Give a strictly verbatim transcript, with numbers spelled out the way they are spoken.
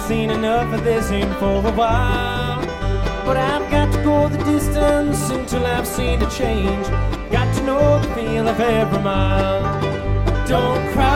seen enough of this in for a while. But I've got to go the distance until I've seen a change. Got to know the feel of every mile. Don't cry.